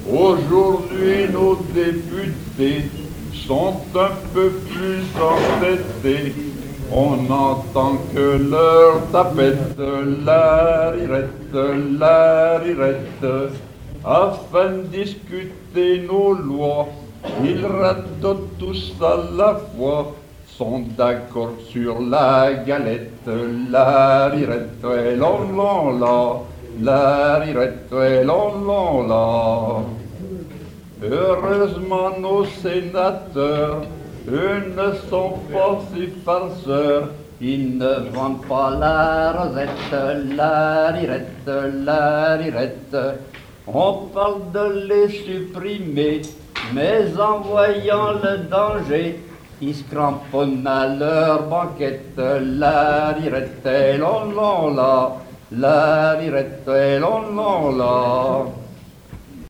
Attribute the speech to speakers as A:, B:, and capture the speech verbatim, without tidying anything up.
A: Aujourd'hui, nos députés sont un peu plus entêtés. On n'entend que leur tapette, la rirette, la rirette. Afin de discuter nos lois, ils radotent tous à la fois, sont d'accord sur la galette, la rirette, et l'on l'on la, la rirette, et l'on l'on la. Heureusement nos sénateurs, eux ne sont pas si farceurs, ils ne vendent pas la rosette, la rirette, la rirette. On parle de les supprimer, mais en voyant le danger, ils se cramponnent à leur banquette, la rirette, et l'on l'on la, la rirette, et l'on l'on la.